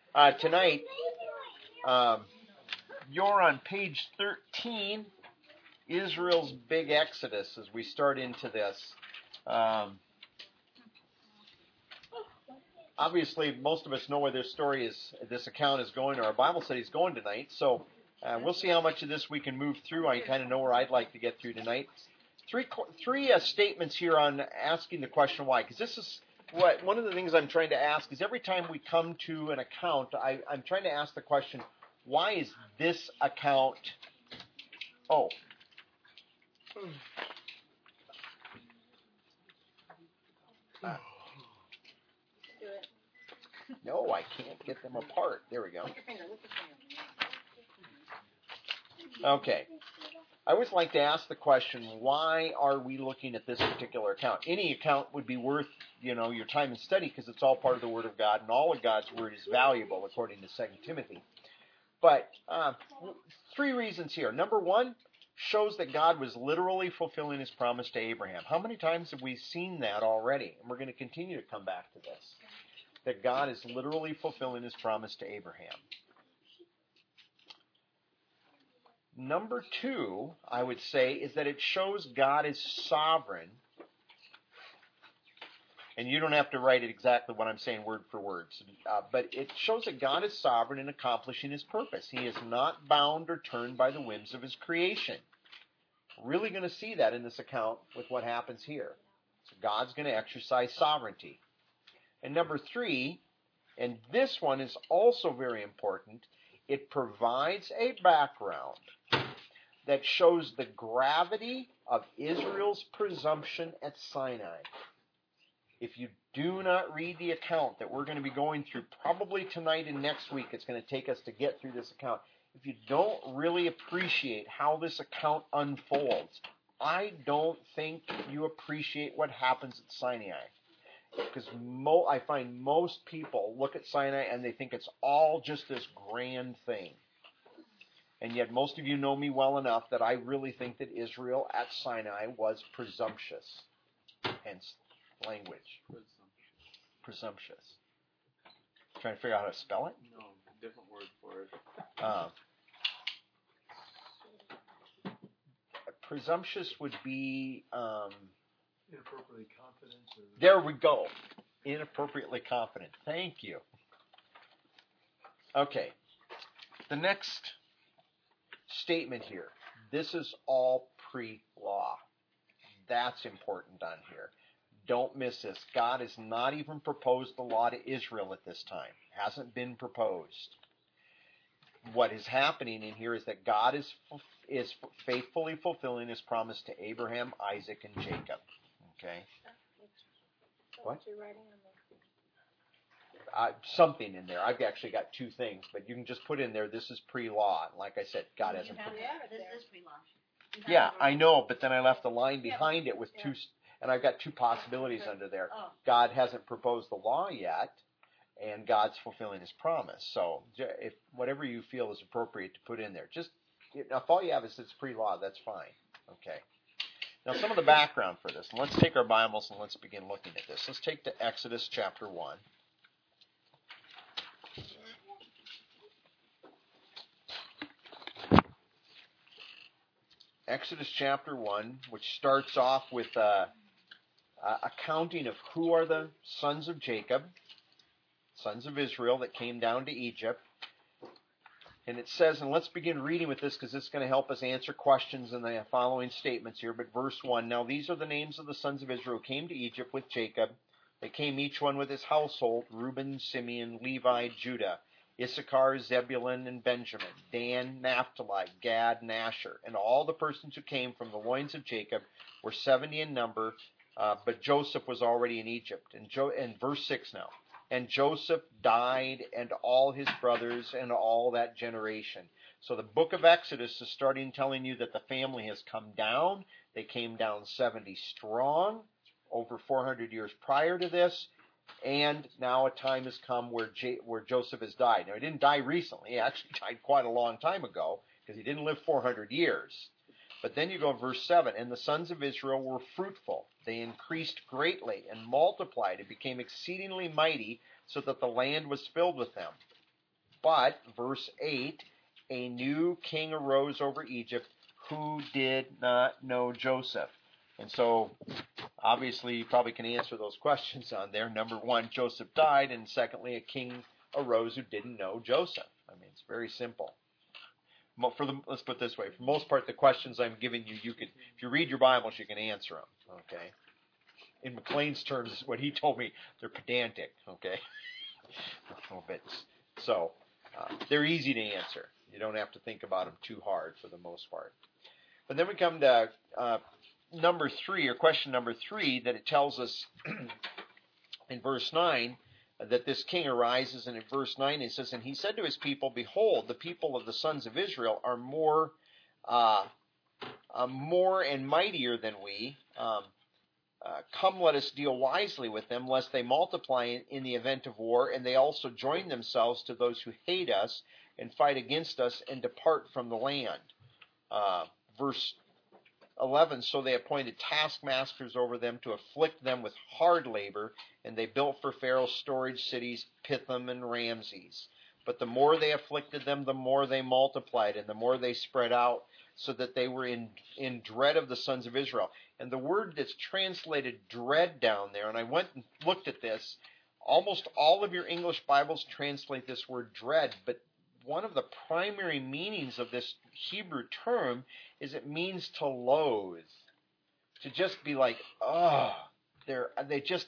Tonight, um, you're on page 13, Israel's Big Exodus, as we start into this. Obviously, most of us know where this account is going, or our Bible study is going tonight. So we'll see how much of this we can move through. I kind of know where I'd like to get through tonight. Three statements here on asking the question why, because this is one of the things I'm trying to ask is every time we come to an account, I'm trying to ask the question, why is this account? Oh. No, I can't get them apart. There we go. Okay. I always like to ask the question, why are we looking at this particular account? Any account would be worth, your time and study because it's all part of the Word of God, and all of God's Word is valuable, according to 2 Timothy. But 3 reasons here. Number 1, shows that God was literally fulfilling His promise to Abraham. How many times have we seen that already? And we're going to continue to come back to this. That God is literally fulfilling His promise to Abraham. Number 2, I would say, is that it shows God is sovereign. And you don't have to write it exactly what I'm saying word for word. But it shows that God is sovereign in accomplishing His purpose. He is not bound or turned by the whims of His creation. Really going to see that in this account with what happens here. So God's going to exercise sovereignty. And number 3, and this one is also very important, it provides a background that shows the gravity of Israel's presumption at Sinai. If you do not read the account that we're going to be going through probably tonight and next week, it's going to take us to get through this account. If you don't really appreciate how this account unfolds, I don't think you appreciate what happens at Sinai. Because I find most people look at Sinai and they think it's all just this grand thing. And yet most of you know me well enough that I really think that Israel at Sinai was presumptuous. Hence language. Presumptuous. Trying to figure out how to spell it? No, different word for it. Presumptuous would be... inappropriately confident. There we go. Inappropriately confident. Thank you. Okay. The next statement here. This is all pre-law. That's important on here. Don't miss this. God has not even proposed the law to Israel at this time. Hasn't been proposed. What is happening in here is that God is faithfully fulfilling His promise to Abraham, Isaac, and Jacob. Okay? What? Something in there. I've actually got 2 things, but you can just put in there, this is pre-law. Like I said, God hasn't proposed. This is pre-law. Yeah, I know, but then I left a line behind it with 2, and I've got 2 possibilities under there. God hasn't proposed the law yet, and God's fulfilling His promise. So, if whatever you feel is appropriate to put in there, just if all you have is it's pre-law, that's fine. Okay. Now, some of the background for this. And let's take our Bibles and let's begin looking at this. Let's take to Exodus chapter 1. Exodus chapter 1, which starts off with accounting of who are the sons of Jacob, sons of Israel that came down to Egypt. And it says, and let's begin reading with this because it's going to help us answer questions in the following statements here. But verse 1, now these are the names of the sons of Israel who came to Egypt with Jacob. They came each one with his household, Reuben, Simeon, Levi, Judah, Issachar, Zebulun, and Benjamin, Dan, Naphtali, Gad, and Asher. And all the persons who came from the loins of Jacob were 70 in number, but Joseph was already in Egypt. And verse 6 now. And Joseph died, and all his brothers, and all that generation. So the book of Exodus is starting telling you that the family has come down. They came down 70 strong, over 400 years prior to this. And now a time has come where Joseph has died. Now, he didn't die recently. He actually died quite a long time ago because he didn't live 400 years. But then you go to verse 7. And the sons of Israel were fruitful. They increased greatly and multiplied and became exceedingly mighty so that the land was filled with them. But, verse 8, a new king arose over Egypt who did not know Joseph. And so, obviously, you probably can answer those questions on there. Number one, Joseph died, and secondly, a king arose who didn't know Joseph. I mean, it's very simple. Let's put it this way. For the most part, the questions I'm giving you, if you read your Bibles, you can answer them. Okay. In McLean's terms, what he told me, they're pedantic. Okay. A little bit. So they're easy to answer. You don't have to think about them too hard for the most part. But then we come to number 3, or question number 3, that it tells us in verse 9 that this king arises, and in verse 9 it says, and he said to his people, behold, the people of the sons of Israel are more and mightier than we. Come, let us deal wisely with them, lest they multiply in the event of war, and they also join themselves to those who hate us and fight against us and depart from the land. Verse 11, so they appointed taskmasters over them to afflict them with hard labor, and they built for Pharaoh storage cities, Pithom and Ramses. But the more they afflicted them, the more they multiplied, and the more they spread out, so that they were in dread of the sons of Israel. And the word that's translated dread down there, and I went and looked at this, almost all of your English Bibles translate this word dread, but one of the primary meanings of this Hebrew term is it means to loathe. To just be like, it's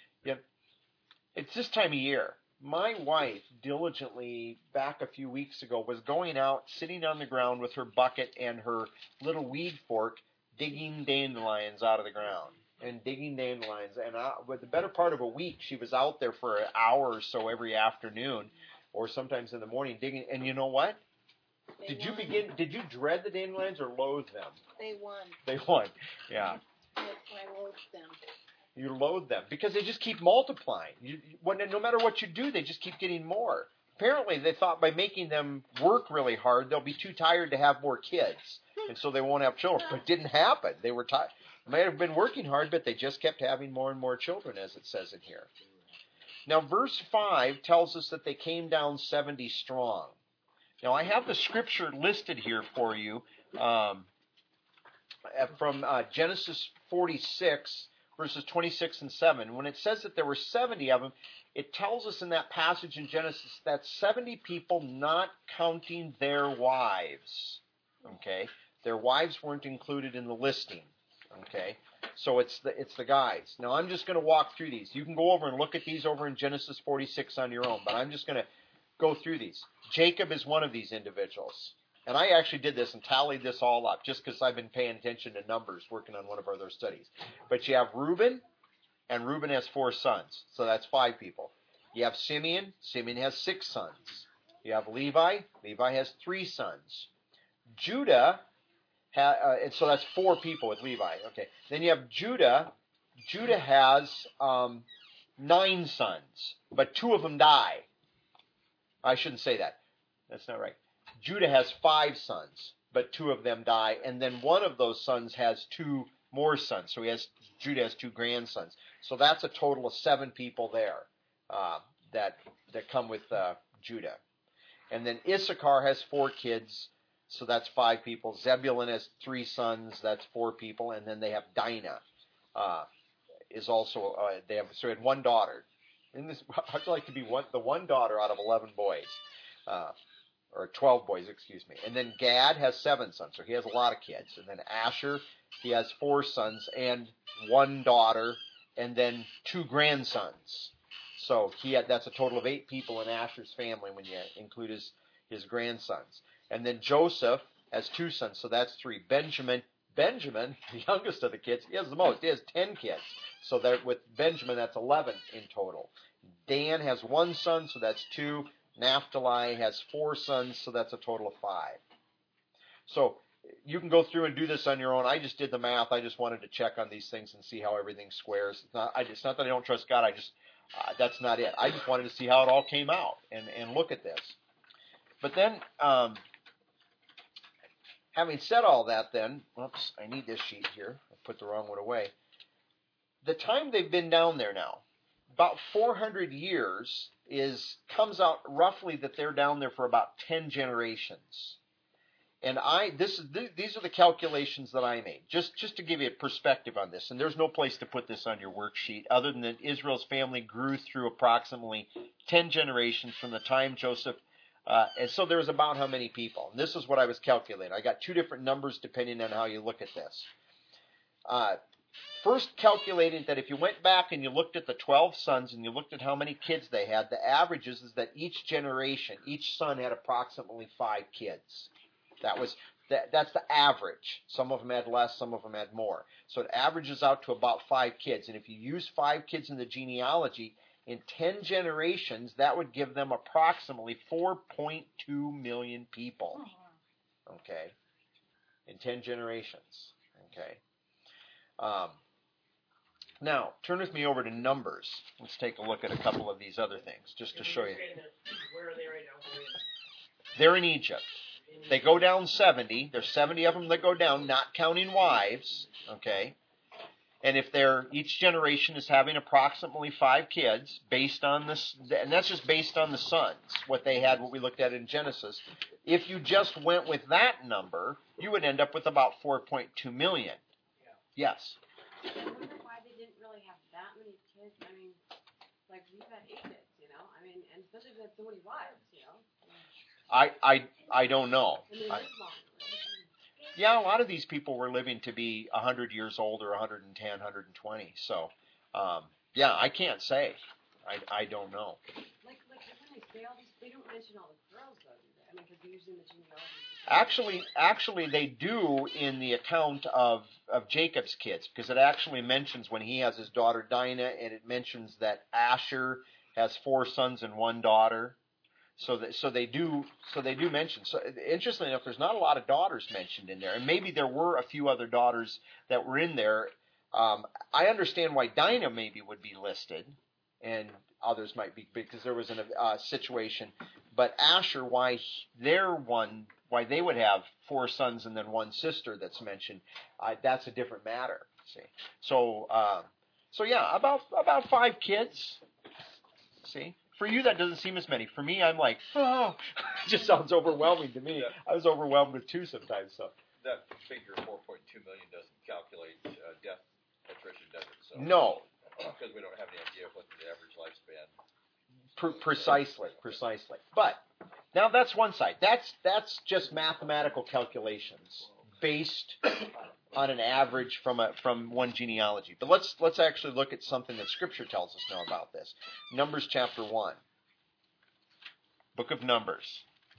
this time of year. My wife diligently, back a few weeks ago, was going out, sitting on the ground with her bucket and her little weed fork, digging dandelions out of the ground. And digging dandelions. And with the better part of a week, she was out there for an hour or so every afternoon, or sometimes in the morning, digging. And you know what? Did you dread the dandelions or loathe them? They won. They won, yeah. Yes, I loathed them. You loathe them because they just keep multiplying. No matter what you do, they just keep getting more. Apparently, they thought by making them work really hard, they'll be too tired to have more kids, and so they won't have children. But it didn't happen. They were tired. They might have been working hard, but they just kept having more and more children, as it says in here. Now, verse 5 tells us that they came down 70 strong. Now, I have the scripture listed here for you from Genesis 46, verses 26 and 7. When it says that there were 70 of them, it tells us in that passage in Genesis that 70 people, not counting their wives. Okay? Their wives weren't included in the listing. Okay? So it's the guys. Now, I'm just going to walk through these. You can go over and look at these over in Genesis 46 on your own, but I'm just going to go through these. Jacob is one of these individuals. And I actually did this and tallied this all up just because I've been paying attention to numbers working on one of our other studies. But you have Reuben, and Reuben has 4 sons. So that's 5 people. You have Simeon. Simeon has 6 sons. You have Levi. Levi has 3 sons. Judah, and so that's 4 people with Levi. Okay. Then you have Judah. Judah has 9 sons, but 2 of them die. I shouldn't say that. That's not right. Judah has 5 sons, but 2 of them die, and then one of those sons has 2 more sons. So Judah has 2 grandsons. So that's a total of 7 people there that come with Judah. And then Issachar has 4 kids, so that's 5 people. Zebulun has 3 sons, that's 4 people, and then they have Dinah. Is also they had 1 daughter. How'd you like to be the one daughter out of 11 boys? Or 12 boys, excuse me. And then Gad has 7 sons, so he has a lot of kids. And then Asher, he has 4 sons and 1 daughter, and then 2 grandsons. So that's a total of 8 people in Asher's family when you include his grandsons. And then Joseph has 2 sons, so that's 3. Benjamin, the youngest of the kids, he has the most. He has 10 kids. So with Benjamin, that's 11 in total. Dan has 1 son, so that's 2. Naphtali has 4 sons, so that's a total of 5. So you can go through and do this on your own. I just did the math. I just wanted to check on these things and see how everything squares. It's not that I don't trust God. That's not it. I just wanted to see how it all came out and look at this. But then, having said all that, then, oops, I need this sheet here. I put the wrong one away. The time they've been down there now, about 400 years comes out roughly that they're down there for about 10 generations. And these are the calculations that I made, just to give you a perspective on this. And there's no place to put this on your worksheet other than that Israel's family grew through approximately 10 generations from the time Joseph. And so there was about how many people? And this is what I was calculating. I got two different numbers depending on how you look at this. First calculated that if you went back and you looked at the 12 sons and you looked at how many kids they had, the average is that each generation, each son had approximately 5 kids. That's the average. Some of them had less, some of them had more. So it averages out to about 5 kids. And if you use 5 kids in the genealogy, in 10 generations, that would give them approximately 4.2 million people. Okay? In 10 generations. Okay? Now, turn with me over to Numbers. Let's take a look at a couple of these other things, just to show you. Where are they right now? They're in Egypt. They go down 70. There's 70 of them that go down, not counting wives. Okay? And if each generation is having approximately 5 kids, based on this, and that's just based on the sons, what they had, what we looked at in Genesis. If you just went with that number, you would end up with about 4.2 million. Yes. I wonder why they didn't really have that many kids. I mean, like we've had 8 kids, I mean, and especially if they had so many wives, I don't know. I mean, it is long, right? Yeah, a lot of these people were living to be 100 years old or 110, 120. So, yeah, I can't say. I don't know. Like when they say all these, they don't mention all the girls, though, do they? I mean, because usually in the genealogy. Actually, they do in the account of Jacob's kids, because it actually mentions when he has his daughter Dinah, and it mentions that Asher has 4 sons and 1 daughter. So they do mention. So interestingly enough, there's not a lot of daughters mentioned in there, and maybe there were a few other daughters that were in there. I understand why Dinah maybe would be listed, and others might be because there was a situation. But Asher, why they would have 4 sons and then 1 sister that's mentioned, that's a different matter. See, so yeah, about 5 kids. See. For you, that doesn't seem as many. For me, I'm like, oh, it just sounds overwhelming to me. I was overwhelmed with 2 sometimes. So that figure 4.2 million doesn't calculate death attrition, does it? So no, because we don't have any idea of what the average lifespan. Precisely. But now that's one side. That's just mathematical calculations based on an average from one genealogy. But let's actually look at something that Scripture tells us now about this. Numbers chapter 1. Book of Numbers.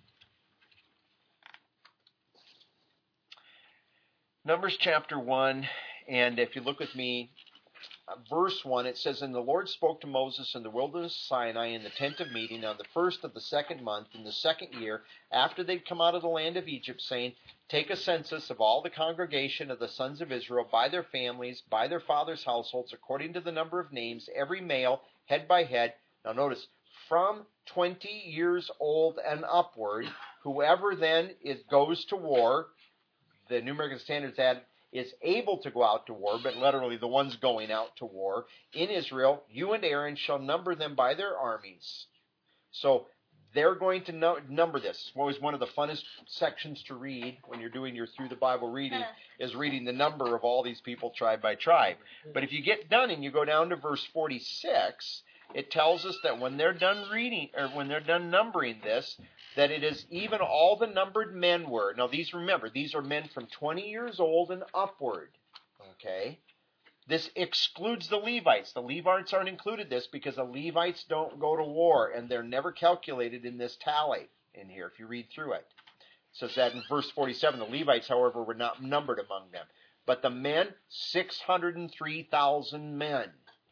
Numbers chapter 1, and if you look with me, verse 1, it says, "And the Lord spoke to Moses in the wilderness of Sinai in the tent of meeting on the 1st of the 2nd month in the 2nd year after they'd come out of the land of Egypt, saying, Take a census of all the congregation of the sons of Israel by their families, by their fathers' households, according to the number of names, every male, head by head." Now notice, from 20 years old and upward, whoever then goes to war, the New American Standards add, is able to go out to war, but literally the ones going out to war, in Israel, you and Aaron shall number them by their armies. So they're going to number this. It's always one of the funnest sections to read when you're doing your Through the Bible reading, is reading the number of all these people tribe by tribe. But if you get done and you go down to verse 46, it tells us that when they're done reading, or when they're done numbering this, that it is even all the numbered men were. Now these are men from 20 years old and upward. Okay? This excludes the Levites. The Levites aren't included this because the Levites don't go to war, and they're never calculated in this tally in here if you read through it. It says that in verse 47. The Levites, however, were not numbered among them. But the men, 603,000 men.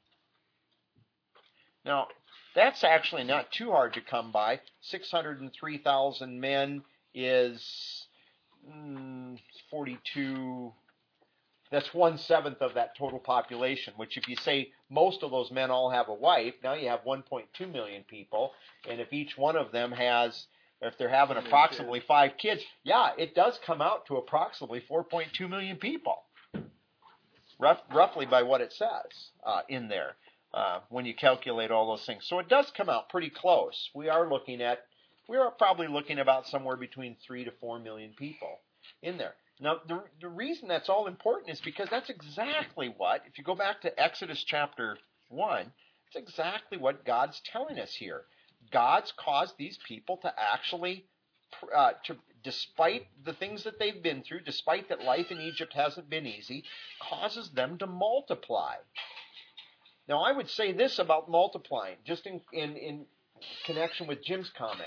Now, that's actually not too hard to come by. 603,000 men is 42... That's 1/7 of that total population, which if you say most of those men all have a wife, now you have 1.2 million people. And if each one of them if they're having approximately 5 kids, yeah, it does come out to approximately 4.2 million people. Roughly by what it says in there. when you calculate all those things. So it does come out pretty close. We are probably looking about somewhere between 3 to 4 million people in there. Now, the reason that's all important is because that's exactly what, if you go back to Exodus chapter 1, it's exactly what God's telling us here. God's caused these people to actually, despite the things that they've been through, despite that life in Egypt hasn't been easy, causes them to multiply. Now, I would say this about multiplying, just in connection with Jim's comment.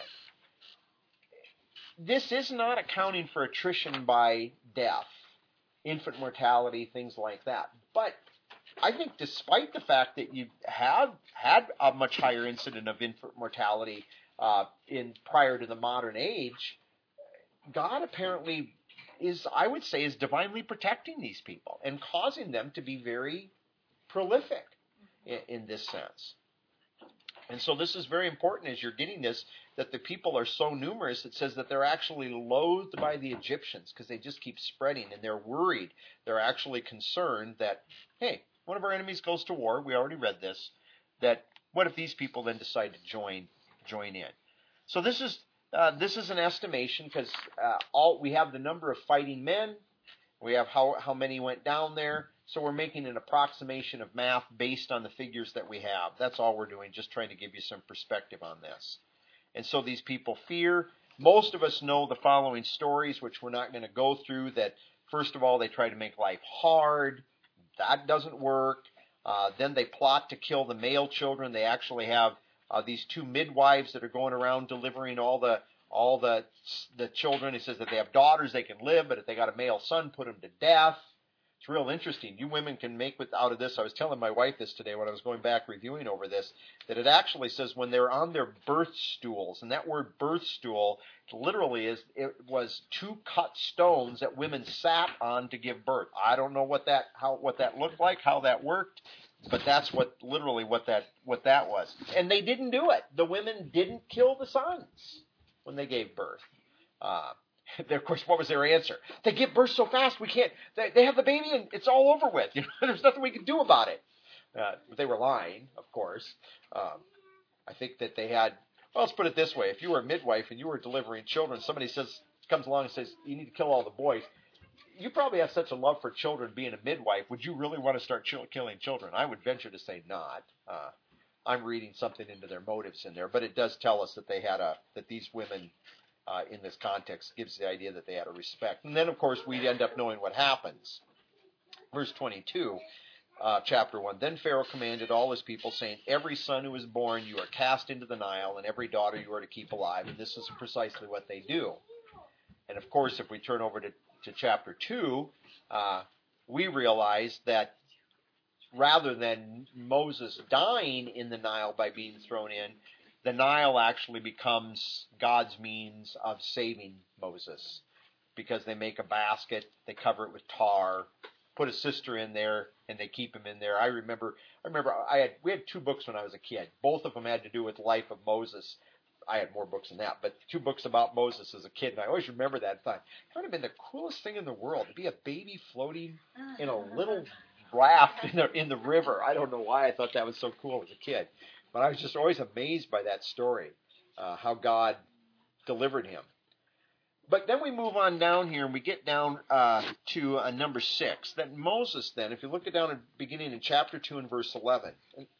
This is not accounting for attrition by death, infant mortality, things like that. But I think despite the fact that you have had a much higher incident of infant mortality prior to the modern age, God apparently is divinely protecting these people and causing them to be very prolific in this sense. And so this is very important as you're getting this, that the people are so numerous, it says that they're actually loathed by the Egyptians because they just keep spreading and they're worried. They're actually concerned that, hey, one of our enemies goes to war, we already read this, that what if these people then decide to join in? So this is an estimation because we have the number of fighting men, we have how many went down there, so we're making an approximation of math based on the figures that we have. That's all we're doing, just trying to give you some perspective on this. And so these people fear. Most of us know the following stories, which we're not going to go through, that first of all, they try to make life hard. That doesn't work. Then they plot to kill the male children. They actually have these 2 midwives that are going around delivering all the children. It says that they have daughters, they can live, but if they got a male son, put them to death. It's real interesting. You women can make out of this. I was telling my wife this today when I was going back reviewing over this, that it actually says when they're on their birth stools, and that word birth stool literally was 2 cut stones that women sat on to give birth. I don't know what that looked like, how that worked, but that's what that was. And they didn't do it. The women didn't kill the sons when they gave birth. Of course, what was their answer? They give birth so fast, we can't. They have the baby, and it's all over with. There's nothing we can do about it. But they were lying, of course. I think that they had. Well, let's put it this way: if you were a midwife and you were delivering children, somebody comes along and says you need to kill all the boys. You probably have such a love for children. Being a midwife, would you really want to start killing children? I would venture to say not. I'm reading something into their motives in there, but it does tell us that that these women. In this context, gives the idea that they had a respect. And then, of course, we end up knowing what happens. Verse 22, chapter 1, Then Pharaoh commanded all his people, saying, Every son who is born you are cast into the Nile, and every daughter you are to keep alive. And this is precisely what they do. And, of course, if we turn over to chapter 2, we realize that rather than Moses dying in the Nile by being thrown in, the Nile actually becomes God's means of saving Moses because they make a basket, they cover it with tar, put a sister in there, and they keep him in there. I remember we had 2 books when I was a kid. Both of them had to do with the life of Moses. I had more books than that, but 2 books about Moses as a kid, and I always remember that thought. It would have been the coolest thing in the world to be a baby floating in a little raft in the river. I don't know why I thought that was so cool as a kid. But I was just always amazed by that story, how God delivered him. But then we move on down here, and we get down to number 6. That Moses then, if you look at down at beginning in chapter 2 and verse 11,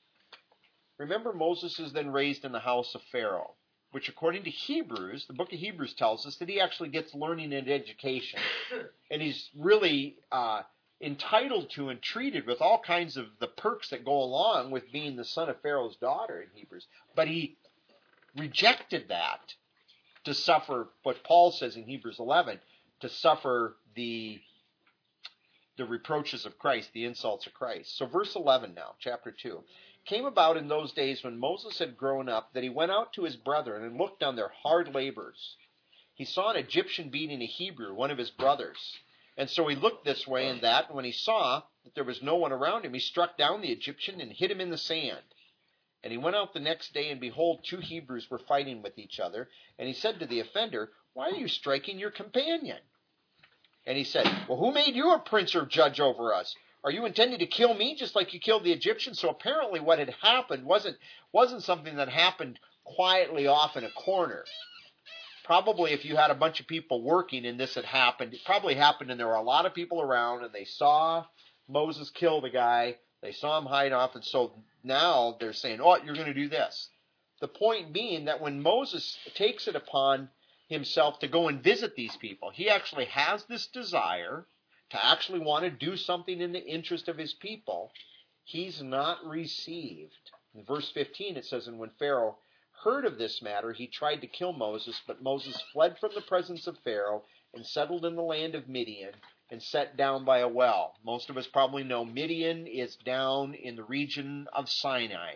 remember Moses is then raised in the house of Pharaoh, which according to Hebrews, the book of Hebrews tells us that he actually gets learning and education. And he's really entitled to and treated with all kinds of the perks that go along with being the son of Pharaoh's daughter in Hebrews. But he rejected that to suffer what Paul says in Hebrews 11, to suffer the reproaches of Christ, the insults of Christ. So verse 11 now, chapter 2. Came about in those days when Moses had grown up that he went out to his brethren and looked on their hard labors. He saw an Egyptian beating a Hebrew, one of his brothers. And so he looked this way and that, and when he saw that there was no one around him, he struck down the Egyptian and hid him in the sand. And he went out the next day, and behold, 2 Hebrews were fighting with each other. And he said to the offender, Why are you striking your companion? And he said, Well, who made you a prince or judge over us? Are you intending to kill me just like you killed the Egyptians? So apparently what had happened wasn't something that happened quietly off in a corner. Probably if you had a bunch of people working and this had happened, it probably happened and there were a lot of people around and they saw Moses kill the guy. They saw him hide off, and so now they're saying, oh, you're going to do this. The point being that when Moses takes it upon himself to go and visit these people, he actually has this desire to actually want to do something in the interest of his people. He's not received. In verse 15 it says, and when Pharaoh heard of this matter, he tried to kill Moses, but Moses fled from the presence of Pharaoh and settled in the land of Midian and sat down by a well. Most of us probably know Midian is down in the region of Sinai.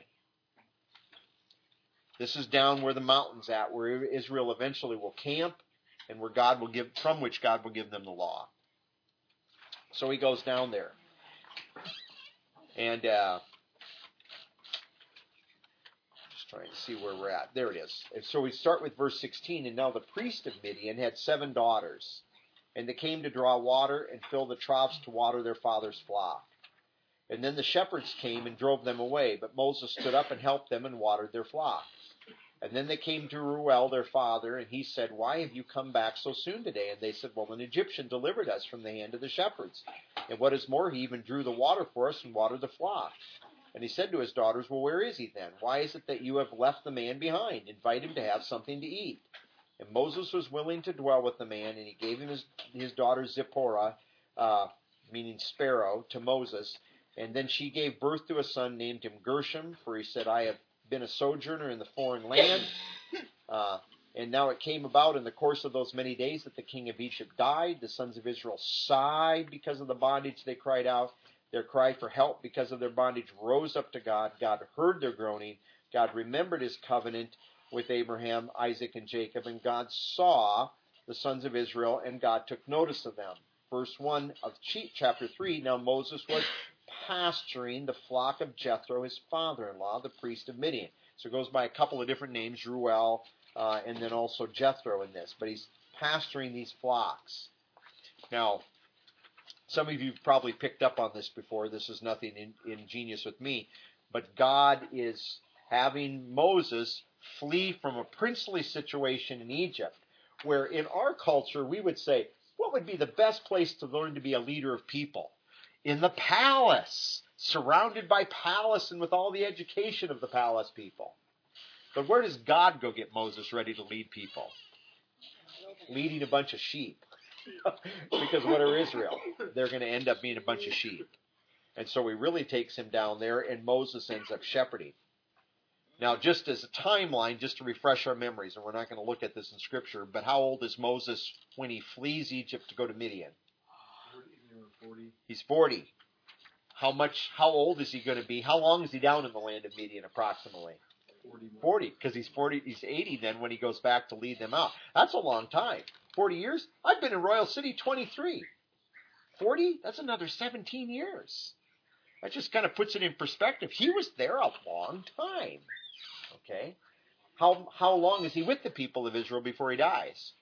This is down where the mountain's at, where Israel eventually will camp, and where from which God will give them the law. So he goes down there. And just trying to see where we're at. There it is. And so we start with verse 16. And now the priest of Midian had 7 daughters, and they came to draw water and fill the troughs to water their father's flock. And then the shepherds came and drove them away, but Moses stood up and helped them and watered their flock. And then they came to Reuel, their father, and he said, why have you come back so soon today? And they said, well, an Egyptian delivered us from the hand of the shepherds. And what is more, he even drew the water for us and watered the flock. And he said to his daughters, well, where is he then? Why is it that you have left the man behind? Invite him to have something to eat. And Moses was willing to dwell with the man, and he gave him his daughter Zipporah, meaning sparrow, to Moses. And then she gave birth to a son, named him Gershom, for he said, I have been a sojourner in the foreign land. And now it came about in the course of those many days that the king of Egypt died. The sons of Israel sighed because of the bondage they cried out. Their cry for help because of their bondage rose up to God. God heard their groaning. God remembered his covenant with Abraham, Isaac, and Jacob. And God saw the sons of Israel, and God took notice of them. Verse 1 of chapter 3, now Moses was pasturing the flock of Jethro, his father-in-law, the priest of Midian. So it goes by a couple of different names, Reuel, and then also Jethro in this. But he's pasturing these flocks. Now, some of you have probably picked up on this before. This is nothing ingenious with me. But God is having Moses flee from a princely situation in Egypt, where in our culture we would say, what would be the best place to learn to be a leader of people? In the palace, surrounded by palace and with all the education of the palace people. But where does God go get Moses ready to lead people? Leading a bunch of sheep. Because what are Israel? They're going to end up being a bunch of sheep. And so he really takes him down there, and Moses ends up shepherding. Now, just as a timeline, just to refresh our memories, and we're not going to look at this in Scripture, but how old is Moses when he flees Egypt to go to Midian? 40. He's 40. How old is he going to be? How long is he down in the land of Midian approximately? 40, because he's 80 then when he goes back to lead them out. That's a long time. 40 years? I've been in Royal City 23. 40? That's another 17 years. That just kind of puts it in perspective. He was there a long time. Okay? How long is he with the people of Israel before he dies?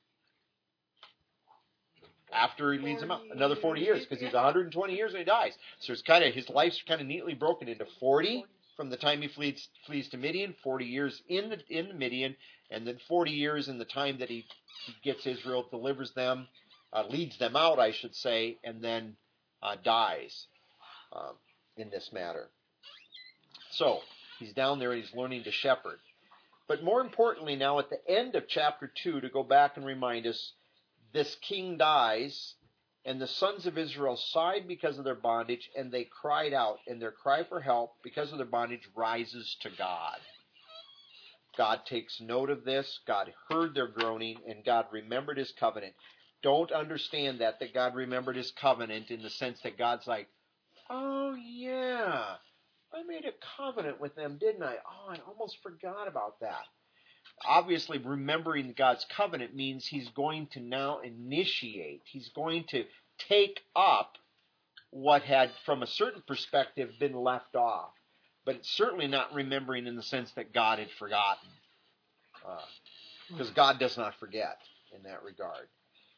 After he leads them out, another 40 years, because he's 120 years when he dies. So it's his life's kind of neatly broken into 40 from the time he flees to Midian, 40 years in the Midian, and then 40 years in the time that he gets Israel, delivers them, leads them out, I should say, and then dies in this matter. So he's down there and he's learning to shepherd. But more importantly now, at the end of chapter 2, to go back and remind us, this king dies, and the sons of Israel sighed because of their bondage, and they cried out, and their cry for help because of their bondage rises to God. God takes note of this. God heard their groaning, and God remembered his covenant. Don't understand that God remembered his covenant in the sense that God's like, oh yeah, I made a covenant with them, didn't I? Oh, I almost forgot about that. Obviously, remembering God's covenant means he's going to now initiate. He's going to take up what had, from a certain perspective, been left off. But it's certainly not remembering in the sense that God had forgotten. Because God does not forget in that regard.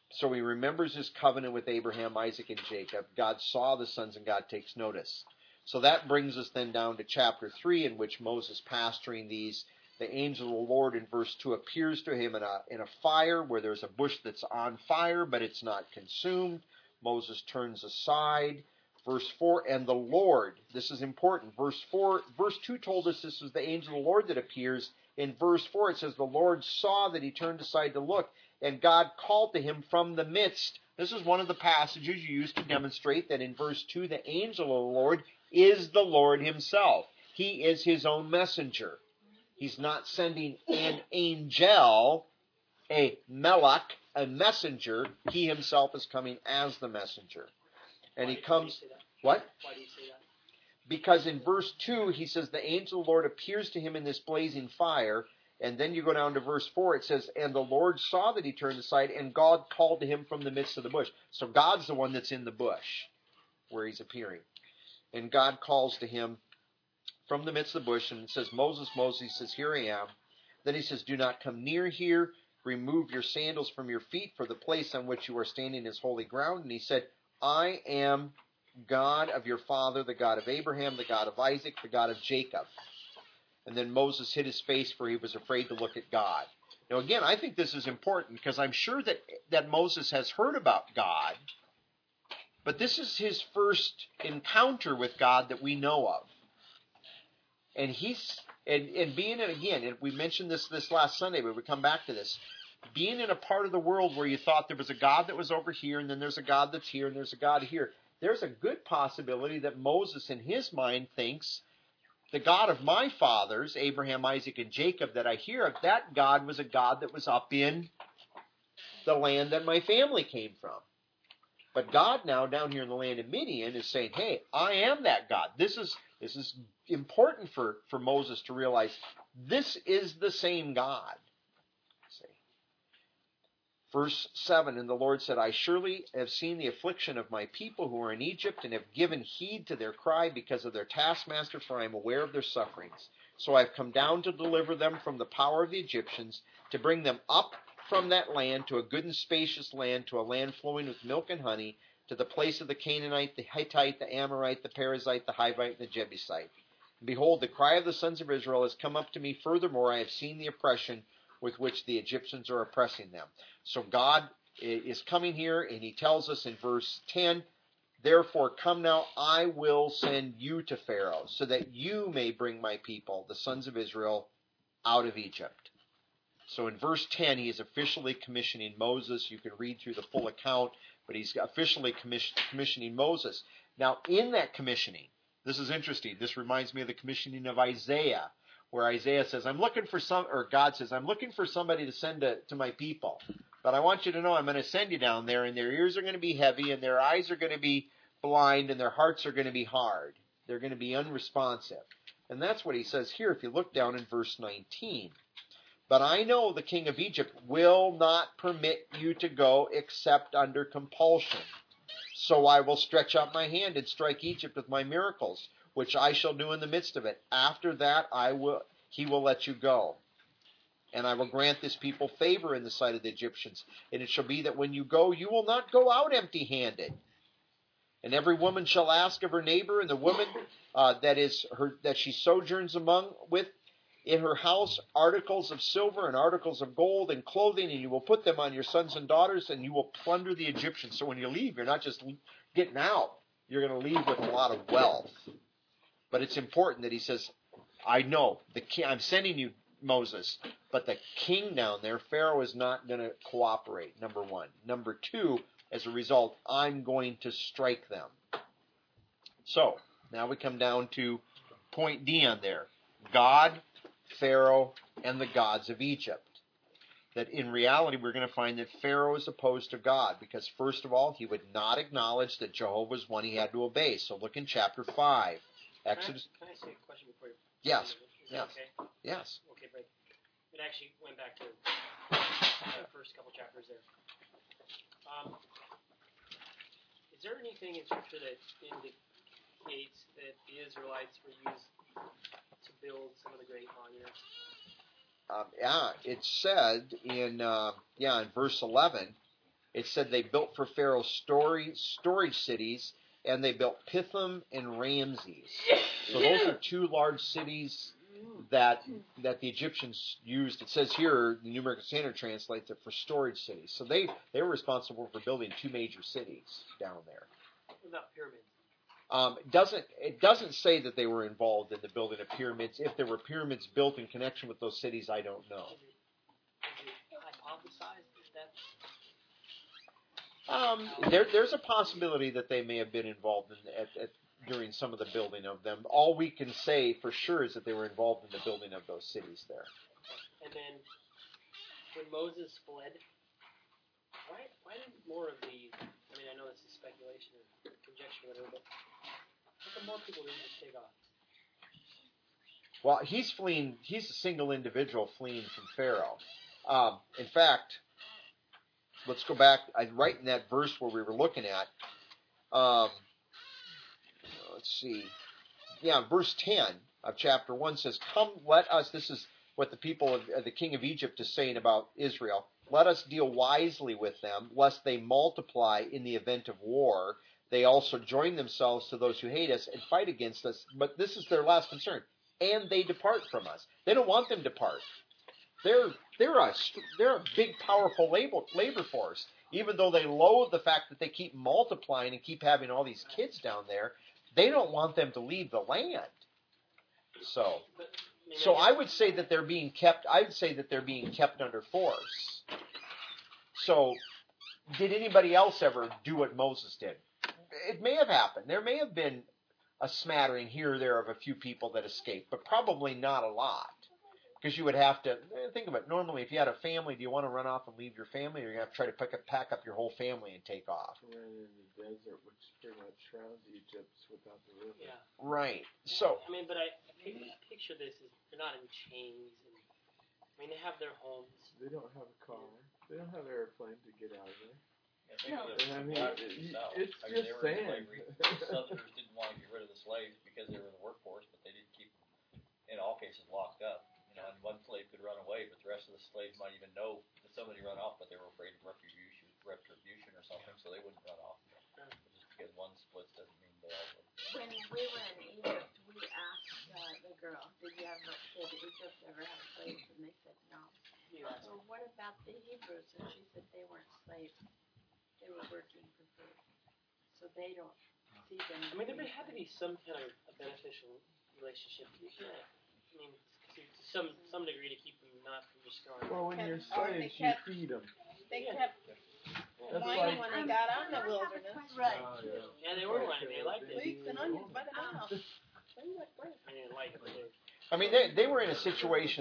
So he remembers his covenant with Abraham, Isaac, and Jacob. God saw the sons, and God takes notice. So that brings us then down to chapter 3, in which Moses pasturing these, the angel of the Lord in verse 2 appears to him in a fire where there's a bush that's on fire, but it's not consumed. Moses turns aside. Verse 4, and the Lord, this is important. Verse 2 told us this was the angel of the Lord that appears. In verse 4 it says, the Lord saw that he turned aside to look, and God called to him from the midst. This is one of the passages you use to demonstrate that in verse 2 the angel of the Lord is the Lord himself. He is his own messenger. He's not sending an angel, a melech, a messenger. He himself is coming as the messenger. And he comes... What? Why do you say that? Because in verse 2 he says the angel of the Lord appears to him in this blazing fire. And then you go down to verse 4, it says, and the Lord saw that he turned aside, and God called to him from the midst of the bush. So God's the one that's in the bush where he's appearing. And God calls to him from the midst of the bush, and it says, Moses, Moses, he says, here I am. Then he says, do not come near here. Remove your sandals from your feet, for the place on which you are standing is holy ground. And he said, I am God of your father, the God of Abraham, the God of Isaac, the God of Jacob. And then Moses hid his face, for he was afraid to look at God. Now again, I think this is important because I'm sure that Moses has heard about God, but this is his first encounter with God that we know of. And being in, again, and we mentioned this last Sunday, but we come back to this, being in a part of the world where you thought there was a God that was over here, and then there's a God that's here, and there's a God here, there's a good possibility that Moses in his mind thinks, the God of my fathers, Abraham, Isaac, and Jacob, that I hear of, that God was a God that was up in the land that my family came from. But God now, down here in the land of Midian, is saying, hey, I am that God. This is important for Moses to realize this is the same God. See. Verse 7, and the Lord said, I surely have seen the affliction of my people who are in Egypt, and have given heed to their cry because of their taskmaster, for I am aware of their sufferings. So I have come down to deliver them from the power of the Egyptians, to bring them up from that land to a good and spacious land, to a land flowing with milk and honey, to the place of the Canaanite, the Hittite, the Amorite, the Perizzite, the Hivite, and the Jebusite. And behold, the cry of the sons of Israel has come up to me. Furthermore, I have seen the oppression with which the Egyptians are oppressing them. So God is coming here, and he tells us in verse 10, therefore come now, I will send you to Pharaoh, so that you may bring my people, the sons of Israel, out of Egypt. So in verse 10, he is officially commissioning Moses. You can read through the full account, but he's officially commissioning Moses. Now, in that commissioning, this is interesting. This reminds me of the commissioning of Isaiah, where Isaiah says, God says, I'm looking for somebody to send to my people. But I want you to know I'm going to send you down there, and their ears are going to be heavy, and their eyes are going to be blind, and their hearts are going to be hard. They're going to be unresponsive. And that's what he says here if you look down in verse 19. But I know the king of Egypt will not permit you to go except under compulsion. So I will stretch out my hand and strike Egypt with my miracles, which I shall do in the midst of it. After that he will let you go. And I will grant this people favor in the sight of the Egyptians. And it shall be that when you go, you will not go out empty-handed. And every woman shall ask of her neighbor, and the woman that she sojourns among with in her house, articles of silver and articles of gold and clothing, and you will put them on your sons and daughters, and you will plunder the Egyptians. So when you leave, you're not just getting out. You're going to leave with a lot of wealth. But it's important that he says, I know, I'm sending you, Moses, but the king down there, Pharaoh, is not going to cooperate, number one. Number two, as a result, I'm going to strike them. So, now we come down to point D on there. God, Pharaoh, and the gods of Egypt. That in reality, we're going to find that Pharaoh is opposed to God, because first of all, he would not acknowledge that Jehovah is one he had to obey. So look in chapter 5. Exodus. Can I ask you a question before you? Yes. Is that okay? Yes. Okay, but it actually went back to the first couple chapters there. Is there anything in Scripture that indicates that the Israelites were used to build some of the great monuments? It's said in verse 11 It said they built for Pharaoh storage cities, and they built Pithom and Ramses. So those are two large cities that the Egyptians used. It says here, the New American Standard translates it for storage cities. So they were responsible for building two major cities down there. What about pyramids? It doesn't say that they were involved in the building of pyramids. If there were pyramids built in connection with those cities, I don't know. Is it hypothesized that? There's a possibility that they may have been involved during some of the building of them. All we can say for sure is that they were involved in the building of those cities there. And then when Moses fled, why didn't more of the? I mean, I know this is speculation or conjecture, or whatever, but how come more people didn't just take off? Well, he's fleeing. He's a single individual fleeing from Pharaoh. In fact, let's go back. Right in that verse where we were looking at. Let's see. Yeah, verse 10 of chapter 1 says, "Come, let us." This is what the people of the king of Egypt is saying about Israel. "Let us deal wisely with them, lest they multiply in the event of war. They also join themselves to those who hate us and fight against us." But this is their last concern. And they depart from us. They don't want them to depart. They're a big, powerful labor force. Even though they loathe the fact that they keep multiplying and keep having all these kids down there, they don't want them to leave the land. So I would say that they're being kept. I'd say that they're being kept under force. So, did anybody else ever do what Moses did? It may have happened. There may have been a smattering here or there of a few people that escaped, but probably not a lot. Because you would have to think of it. Normally, if you had a family, do you want to run off and leave your family, or you have to try to pack up your whole family and take off? Ran in the desert, which pretty much surrounds Egypt without the river. Yeah. Right. So, I mean, but I picture this as they're not in chains. And, I mean, they have their homes. They don't have a car. They don't have an airplane to get out of there. No. I mean, it's I mean, just they were in sand. slavery. The Southerners didn't want to get rid of the slaves because they were in the workforce, but they didn't keep them, in all cases, locked up. You know, and one slave could run away, but the rest of the slaves might even know that somebody run off, but they were afraid of retribution or something, so they wouldn't run off. But just because one splits doesn't mean they all would. When we were in Egypt, we asked the girl, did Egypt ever have slaves? And they said no. Yeah. So what about the Hebrews? And she said they weren't slaves. They were working for food. So they don't see them. I mean, there had to be some kind of a beneficial relationship. You can't. I mean, to some degree to keep them not from just going. Well, when you're they slaves, you kept- feed them. They Yeah. kept That's whining like, when they got out in the wilderness. Right. Yeah, they were whining. They liked it. Leeks and onions by the mouth. I didn't like it. But I mean, they were in a situation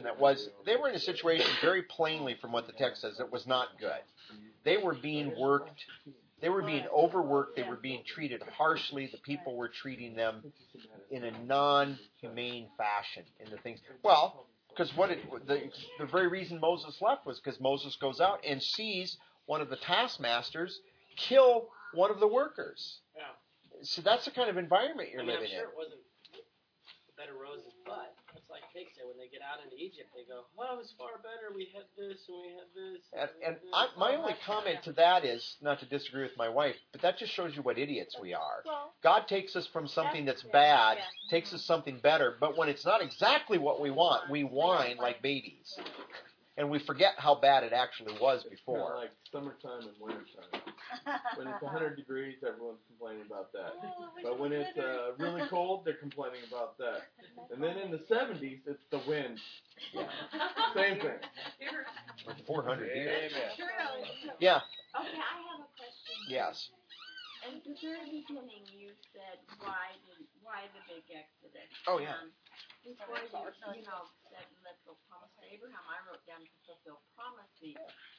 very plainly from what the text says, it was not good. They were being worked. They were being overworked. They were being treated harshly. The people were treating them in a non-humane fashion in the things. Well, because the very reason Moses left was because Moses goes out and sees one of the taskmasters kill one of the workers. Yeah. So that's the kind of environment you're I mean, living I'm sure in. it wasn't the bed of roses, but it's like they say when they get out into Egypt, they go, "Well, it was far better. We had this and we had this." And my only comment to that is, not to disagree with my wife, but that just shows you what idiots we are. Well, God takes us from something that's bad, takes us something better, but when it's not exactly what we want, we whine like babies. And we forget how bad it actually was It's kind of before. like summertime and wintertime. When it's 100 degrees, everyone's complaining about that. But when it's really cold, they're complaining about that. And then in the 70s, it's the wind. Same thing. Like 400 years. Amen. True. Yeah, Okay, I have a question. yes. At the very beginning, you said why the big exodus? Oh, yeah. Before you said let's go promise to Abraham, I wrote down to fulfill prophecy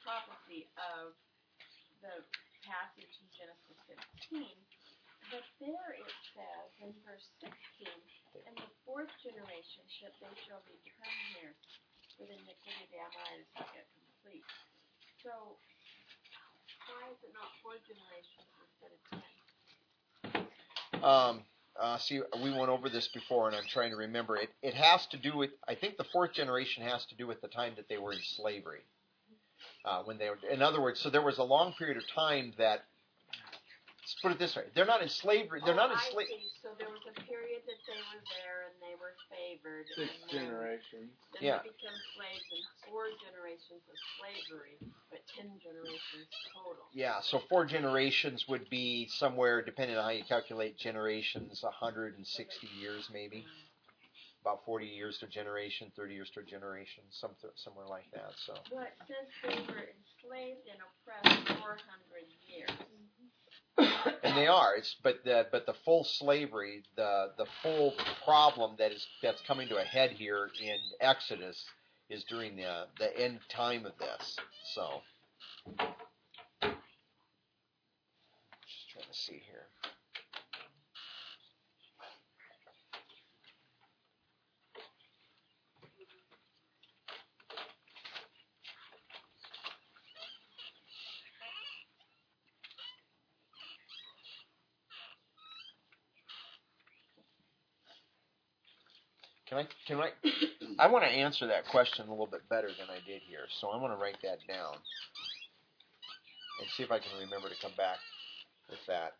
of the passage in Genesis 15. But there it says in verse 16, in the fourth generation that they shall return here, for the iniquity of the Amorites is yet complete. So why is it not 4 generations instead of 10? See, we went over this before, and I'm trying to remember it. It has to do with, I think the fourth generation has to do with the time that they were in slavery. when they were. In other words, so there was a long period of time that. Let's put it this way: they're not in slavery. They're not in I slavery. see. So there was a period that they were there and they were favored. 6 and then, generations. Then Yeah. they become slaves in 4 generations of slavery, but 10 generations total. Yeah, so 4 generations would be somewhere, depending on how you calculate generations, 160 years maybe. About 40 years to a generation, 30 years to a generation, somewhere like that. So. Well, it says they were enslaved and oppressed 400 years. And they are. But the full slavery, the full problem that's coming to a head here in Exodus is during the end time of this. So, just trying to see here. Can I want to answer that question a little bit better than I did here, so I want to write that down and see if I can remember to come back with that.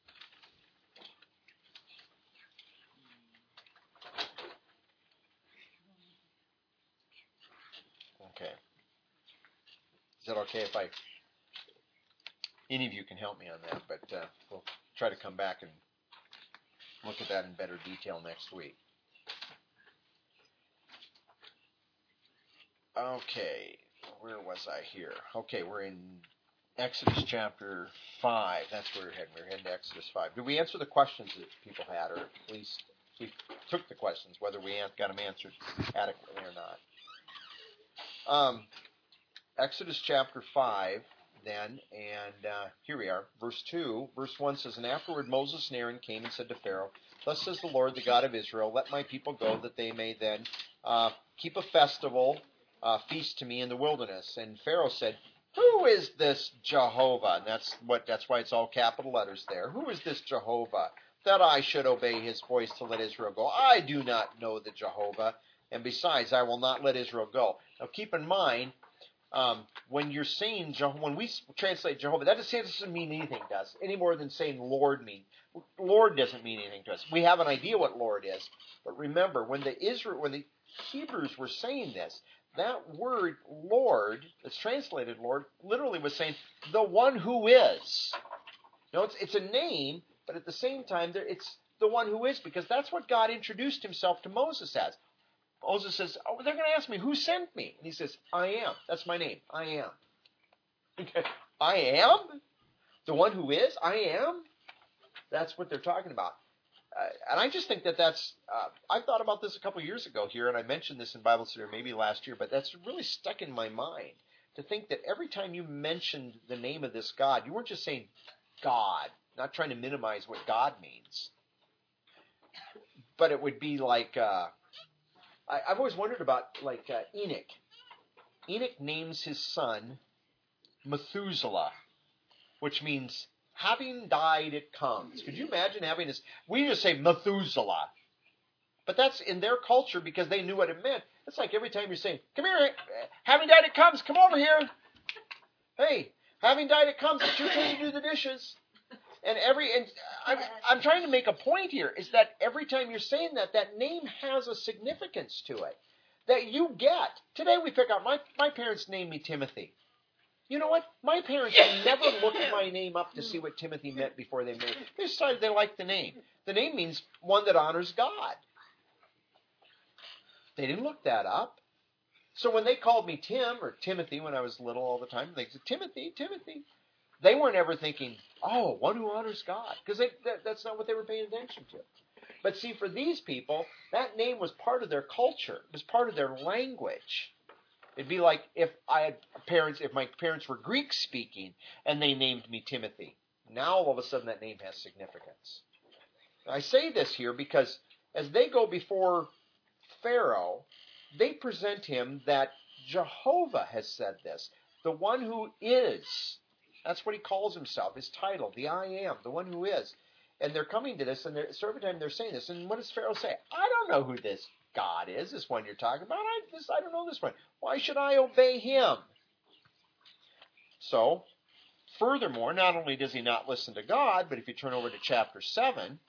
Okay. Is that okay if any of you can help me on that, but we'll try to come back and look at that in better detail next week. Okay, where was I here? Okay, we're in Exodus chapter 5. That's where we're heading. We're heading to Exodus 5. Did we answer the questions that people had, or at least we took the questions, whether we got them answered adequately or not? Exodus chapter 5, then, and here we are, verse 2. Verse 1 says, "And afterward Moses and Aaron came and said to Pharaoh, Thus says the Lord, the God of Israel, let my people go, that they may then keep a festival, feast to me in the wilderness." And Pharaoh said, "Who is this Jehovah?" And that's why it's all capital letters there. "Who is this Jehovah, that I should obey his voice to let Israel go? I do not know the Jehovah, and besides, I will not let Israel go." Now keep in mind, when you're saying when we translate Jehovah, that doesn't mean anything to us any more than saying Lord means. Lord doesn't mean anything to us. We have an idea what Lord is, but remember when the Hebrews were saying this, that word Lord, that's translated Lord, literally was saying the one who is. You know, it's a name, but at the same time, it's the one who is, because that's what God introduced himself to Moses as. Moses says, "Oh, they're going to ask me, who sent me?" And he says, "I am." That's my name. I am. Okay. I am? The one who is? I am? That's what they're talking about. And I just think that's, I thought about this a couple years ago here, and I mentioned this in Bible study maybe last year, but that's really stuck in my mind, to think that every time you mentioned the name of this God, you weren't just saying God, not trying to minimize what God means, but it would be like, I've always wondered about, like, Enoch. Enoch names his son Methuselah, which means having died it comes. Could you imagine having this? We just say Methuselah. But that's in their culture because they knew what it meant. It's like every time you're saying, "Come here, having died it comes, come over here. Hey, having died it comes, it's your turn to do the dishes." And I'm trying to make a point here, is that every time you're saying that, that name has a significance to it that you get. Today we pick up, my parents named me Timothy. You know what? My parents never looked my name up to see what Timothy meant before they made it. They decided they liked the name. The name means one that honors God. They didn't look that up. So when they called me Tim or Timothy when I was little all the time, they said, "Timothy, Timothy." They weren't ever thinking, "Oh, one who honors God," because that's not what they were paying attention to. But see, for these people, that name was part of their culture. It was part of their language. It'd be like if my parents were Greek speaking and they named me Timothy. Now all of a sudden that name has significance. I say this here because as they go before Pharaoh, they present him that Jehovah has said this. The one who is. That's what he calls himself, his title, the I am, the one who is. And they're coming to this, and every time they're saying this, and what does Pharaoh say? "I don't know who this God is, this one you're talking about. I don't know this one. Why should I obey him?" So, furthermore, not only does he not listen to God, but if you turn over to chapter 7,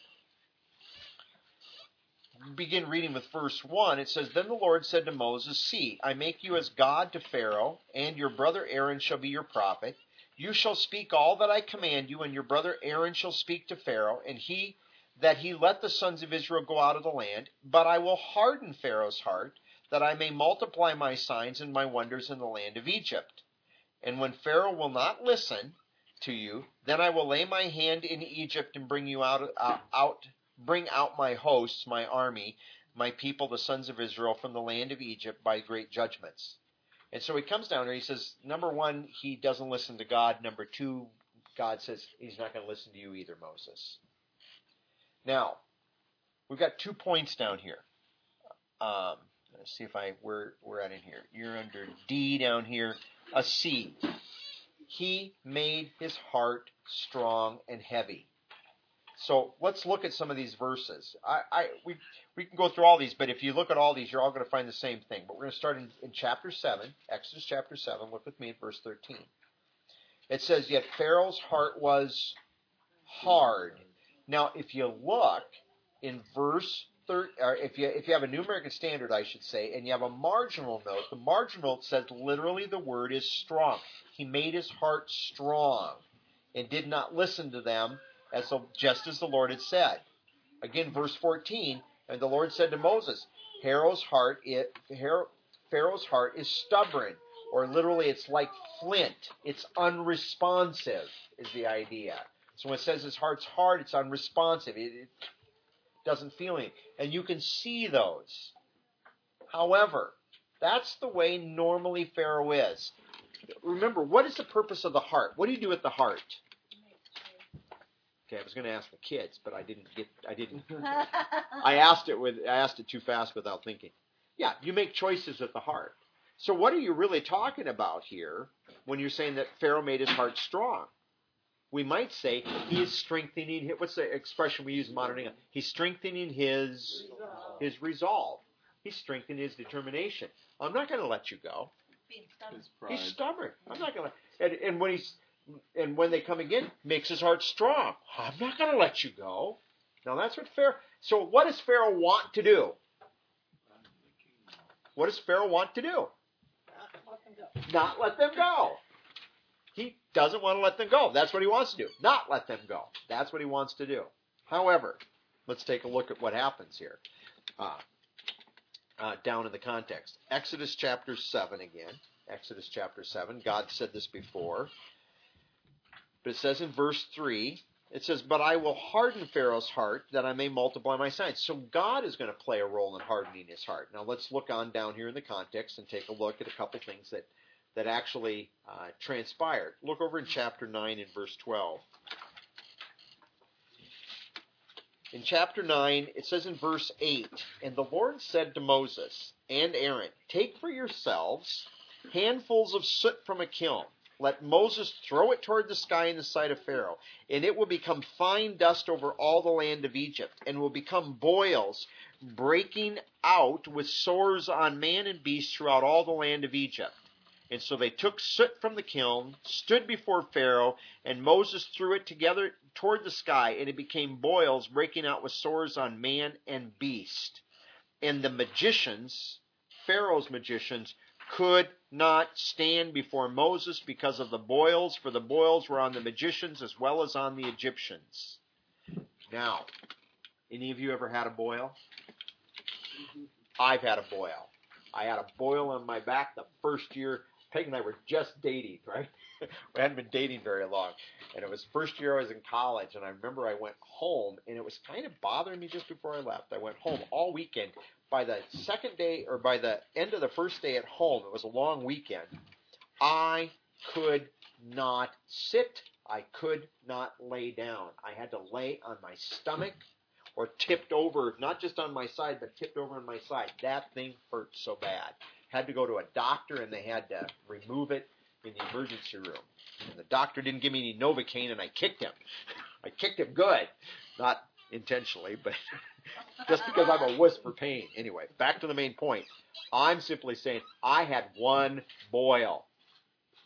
begin reading with verse 1, it says, Then the Lord said to Moses, See, I make you as God to Pharaoh, and your brother Aaron shall be your prophet. You shall speak all that I command you, and your brother Aaron shall speak to Pharaoh, and he let the sons of Israel go out of the land. But I will harden Pharaoh's heart, that I may multiply my signs and my wonders in the land of Egypt. And when Pharaoh will not listen to you, then I will lay my hand in Egypt and bring out my hosts, my army, my people, the sons of Israel, from the land of Egypt by great judgments. And so he comes down here, he says, number one, he doesn't listen to God. Number two, God says he's not going to listen to you either, Moses. Now, we've got 2 points down here. Let's see if we're at in here. You're under D down here. A C. He made his heart strong and heavy. So let's look at some of these verses. We can go through all these, but if you look at all these, you're all going to find the same thing. But we're going to start in chapter 7, Exodus chapter 7. Look with me at verse 13. It says, Yet Pharaoh's heart was hard. Now, if you look in verse 13, or if you have a New American Standard, I should say, and you have a marginal note, the marginal note says literally the word is strong. He made his heart strong and did not listen to them, just as the Lord had said. Again, verse 14, and the Lord said to Moses, Pharaoh's heart is stubborn, or literally it's like flint. It's unresponsive, is the idea. So when it says his heart's hard, it's unresponsive. It doesn't feel anything. And you can see those. However, that's the way normally Pharaoh is. Remember, what is the purpose of the heart? What do you do with the heart? Okay, I was going to ask the kids, but I didn't. I asked it too fast without thinking. Yeah, you make choices with the heart. So what are you really talking about here when you're saying that Pharaoh made his heart strong? We might say he is strengthening. What's the expression we use in modern English? He's strengthening his resolve. He's strengthening his determination. I'm not going to let you go. He's stubborn. I'm not going to. And when they come again, makes his heart strong. I'm not going to let you go. Now that's what Pharaoh. So what does Pharaoh want to do? What does Pharaoh want to do? Not let them go. He doesn't want to let them go. That's what he wants to do. Not let them go. That's what he wants to do. However, let's take a look at what happens here. Down in the context. Exodus chapter 7 again. Exodus chapter 7. God said this before. But it says in verse 3, it says, But I will harden Pharaoh's heart that I may multiply my signs. So God is going to play a role in hardening his heart. Now let's look on down here in the context and take a look at a couple things that actually transpired. Look over in chapter 9 and verse 12. In chapter 9, it says in verse 8, And the Lord said to Moses and Aaron, Take for yourselves handfuls of soot from a kiln. Let Moses throw it toward the sky in the sight of Pharaoh, and it will become fine dust over all the land of Egypt, and will become boils, breaking out with sores on man and beast throughout all the land of Egypt. And so they took soot from the kiln, stood before Pharaoh, and Moses threw it together toward the sky, and it became boils, breaking out with sores on man and beast. And the magicians, Pharaoh's magicians, could not stand before Moses because of the boils, for the boils were on the magicians as well as on the Egyptians. Now, any of you ever had a boil? I've had a boil. I had a boil on my back the first year. Peg and I were just dating, right? We hadn't been dating very long. And it was the first year I was in college, and I remember I went home, and it was kind of bothering me just before I left. I went home all weekend. By the second day, or by the end of the first day at home, it was a long weekend, I could not sit. I could not lay down. I had to lay on my stomach or tipped over, not just on my side, but tipped over on my side. That thing hurt so bad. Had to go to a doctor, and they had to remove it in the emergency room. And the doctor didn't give me any Novocaine, and I kicked him. I kicked him good. Not intentionally, but just because I'm a wuss for pain. Anyway, back to the main point. I'm simply saying I had one boil.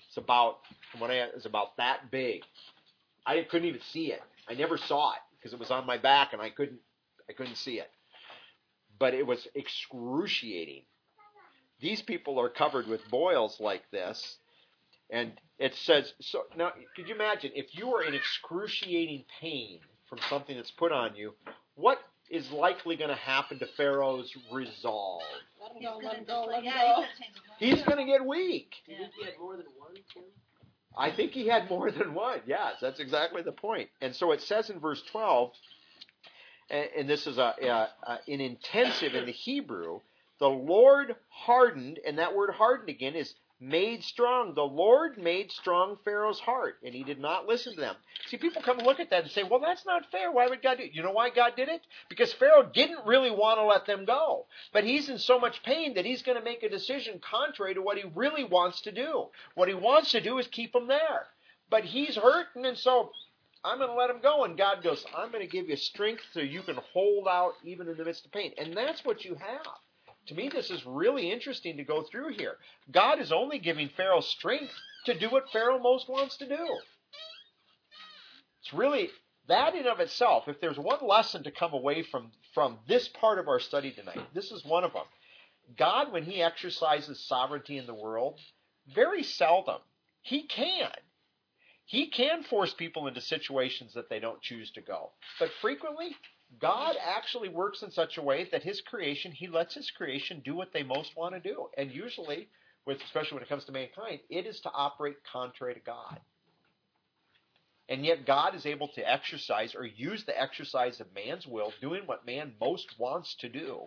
It's about that big. I couldn't even see it. I never saw it because it was on my back and I couldn't see it. But it was excruciating. These people are covered with boils like this, and it says, so now could you imagine if you were in excruciating pain from something that's put on you, what is likely going to happen to Pharaoh's resolve? Let him go. He's going to get weak. Do you think he had more than one, Tim? I think he had more than one. Yes, that's exactly the point. And so it says in verse 12, and this is an intensive in the Hebrew, the Lord hardened, and that word hardened again is made strong. The Lord made strong Pharaoh's heart, and he did not listen to them. See, people come and look at that and say, well, that's not fair. Why would God do it? You know why God did it? Because Pharaoh didn't really want to let them go. But he's in so much pain that he's going to make a decision contrary to what he really wants to do. What he wants to do is keep them there. But he's hurting, and so I'm going to let him go. And God goes, I'm going to give you strength so you can hold out even in the midst of pain. And that's what you have. To me, this is really interesting to go through here. God is only giving Pharaoh strength to do what Pharaoh most wants to do. It's really, that in of itself, if there's one lesson to come away from this part of our study tonight, this is one of them. God, when he exercises sovereignty in the world, very seldom, he can force people into situations that they don't choose to go. But frequently, God actually works in such a way that his creation, he lets his creation do what they most want to do. And usually, especially when it comes to mankind, it is to operate contrary to God. And yet God is able to exercise or use the exercise of man's will, doing what man most wants to do.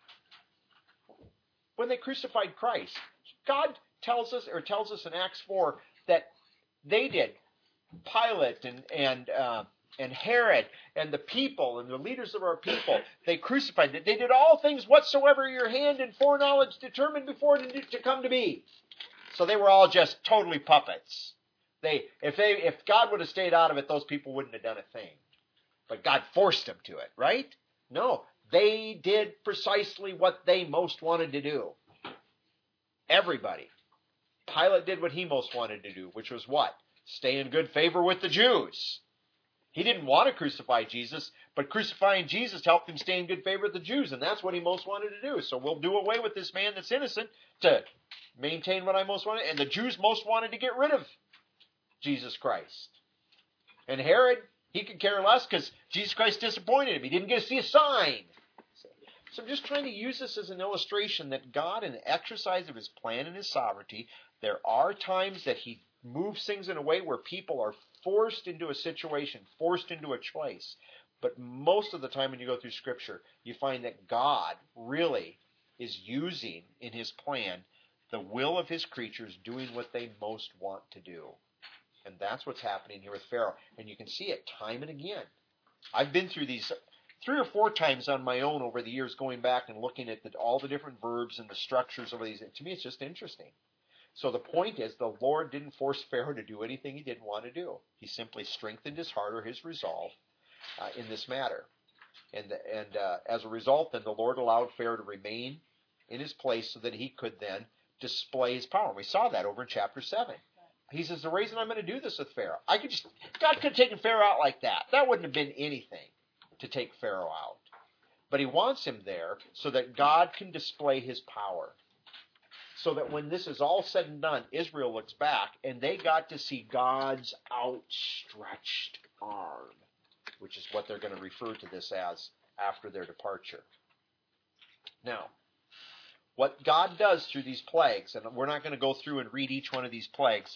When they crucified Christ, God tells us in Acts 4 that they did. Pilate and Herod and the people and the leaders of our people, they crucified. They did all things whatsoever your hand and foreknowledge determined before to come to be. So they were all just totally puppets. If God would have stayed out of it, those people wouldn't have done a thing. But God forced them to it, right? No, they did precisely what they most wanted to do. Everybody. Pilate did what he most wanted to do, which was what? Stay in good favor with the Jews. He didn't want to crucify Jesus, but crucifying Jesus helped him stay in good favor with the Jews, and that's what he most wanted to do. So we'll do away with this man that's innocent to maintain what I most wanted. And the Jews most wanted to get rid of Jesus Christ. And Herod, he could care less because Jesus Christ disappointed him. He didn't get to see a sign. So I'm just trying to use this as an illustration that God, in the exercise of his plan and his sovereignty, there are times that he moves things in a way where people are forced into a situation, forced into a choice. But most of the time when you go through Scripture, you find that God really is using in his plan the will of his creatures doing what they most want to do. And that's what's happening here with Pharaoh. And you can see it time and again. I've been through these 3 or 4 times on my own over the years, going back and looking at all the different verbs and the structures of these. To me, it's just interesting. So the point is, the Lord didn't force Pharaoh to do anything he didn't want to do. He simply strengthened his heart or his resolve in this matter. And as a result, then the Lord allowed Pharaoh to remain in his place so that he could then display his power. And we saw that over in chapter 7. He says, the reason I'm going to do this with Pharaoh, God could have taken Pharaoh out like that. That wouldn't have been anything to take Pharaoh out. But he wants him there so that God can display his power. So that when this is all said and done, Israel looks back and they got to see God's outstretched arm, which is what they're going to refer to this as after their departure. Now, what God does through these plagues, and we're not going to go through and read each one of these plagues.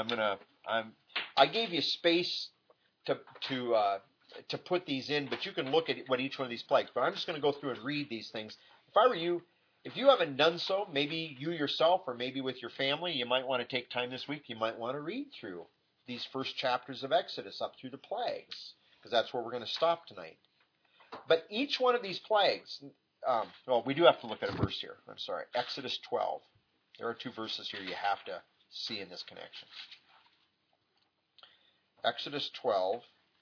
I gave you space to put these in, but you can look at what each one of these plagues. But I'm just going to go through and read these things. If I were you, if you haven't done so, maybe you yourself or maybe with your family, you might want to take time this week. You might want to read through these first chapters of Exodus up through the plagues, because that's where we're going to stop tonight. But each one of these plagues, we do have to look at a verse here. I'm sorry. Exodus 12. There are 2 verses here you have to see in this connection. Exodus 12.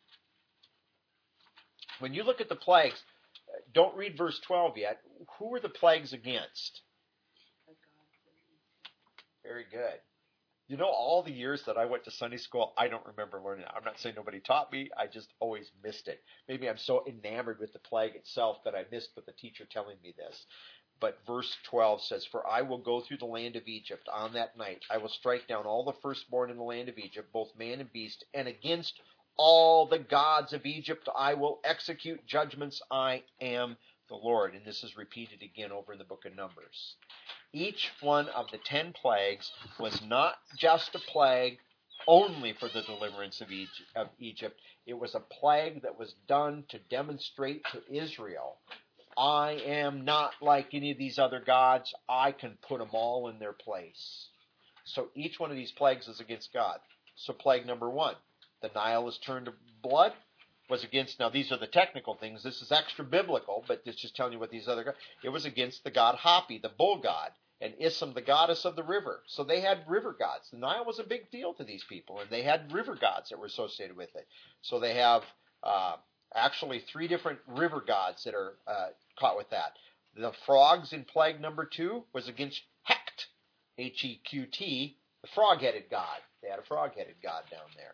When you look at the plagues, don't read verse 12 yet. Who were the plagues against? Very good. You know, all the years that I went to Sunday school, I don't remember learning it. I'm not saying nobody taught me. I just always missed it. Maybe I'm so enamored with the plague itself that I missed with the teacher telling me this. But verse 12 says, "For I will go through the land of Egypt on that night. I will strike down all the firstborn in the land of Egypt, both man and beast, and against all the gods of Egypt I will execute judgments. I am the Lord." And this is repeated again over in the book of Numbers. Each one of the 10 plagues was not just a plague only for the deliverance of Egypt. It was a plague that was done to demonstrate to Israel, I am not like any of these other gods. I can put them all in their place. So each one of these plagues is against God. So plague number 1, the Nile is turned to blood, was against, now these are the technical things, this is extra biblical, but it's just telling you what these other gods, it was against the god Hapi, the bull god, and Isam, the goddess of the river. So they had river gods. The Nile was a big deal to these people, and they had river gods that were associated with it. So they have actually 3 different river gods that are caught with that. The frogs in plague number 2 was against Heqt, Heqt, the frog-headed god. They had a frog-headed god down there.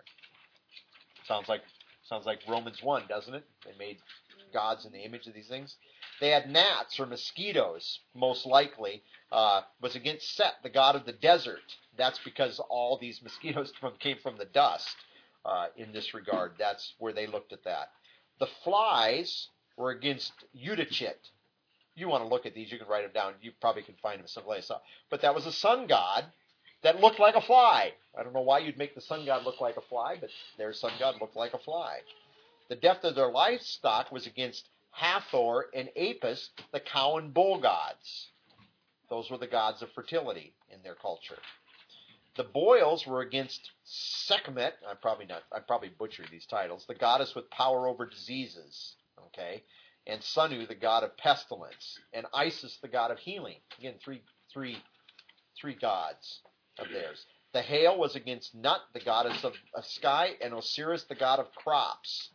Sounds like Romans 1, doesn't it? They made gods in the image of these things. They had gnats or mosquitoes, most likely, was against Set, the god of the desert. That's because all these mosquitoes came from the dust in this regard. That's where they looked at that. The flies were against Udachit. You want to look at these, you can write them down. You probably can find them someplace. But that was a sun god that looked like a fly. I don't know why you'd make the sun god look like a fly, but their sun god looked like a fly. The death of their livestock was against Hathor and Apis, the cow and bull gods. Those were the gods of fertility in their culture. The boils were against Sekhmet. I probably butchered these titles. The goddess with power over diseases. Okay, and Sunu, the god of pestilence, and Isis, the god of healing. Again, three gods of theirs. The hail was against Nut, the goddess of sky, and Osiris, the god of crops,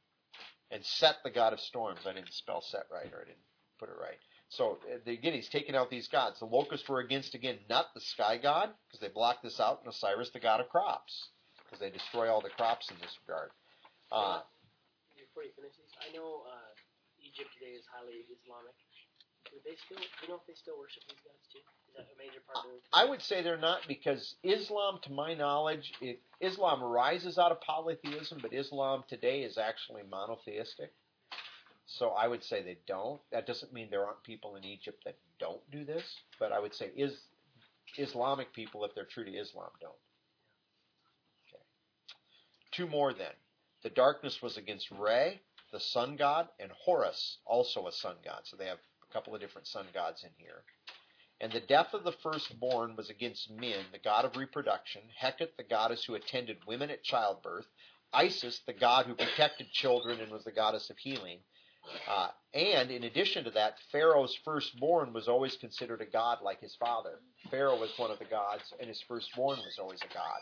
and Set, the god of storms. I didn't spell Set right, or I didn't put it right. So, again, he's taking out these gods. The locusts were against, again, Nut, the sky god, because they blocked this out, and Osiris, the god of crops, because they destroy all the crops in this regard. Before you finish these, I know Egypt today is highly Islamic. Do you know if they still worship these gods too? Is that a major part of it? I would say they're not, because Islam, to my knowledge, Islam arises out of polytheism, but Islam today is actually monotheistic. So I would say they don't. That doesn't mean there aren't people in Egypt that don't do this, but I would say Islamic people, if they're true to Islam, don't. Okay. 2 more then. The darkness was against Re, the sun god, and Horus, also a sun god. So they have a couple of different sun gods in here. And the death of the firstborn was against Min, the god of reproduction, Hecate, the goddess who attended women at childbirth, Isis, the god who protected children and was the goddess of healing. And in addition to that, Pharaoh's firstborn was always considered a god like his father. Pharaoh was one of the gods, and his firstborn was always a god.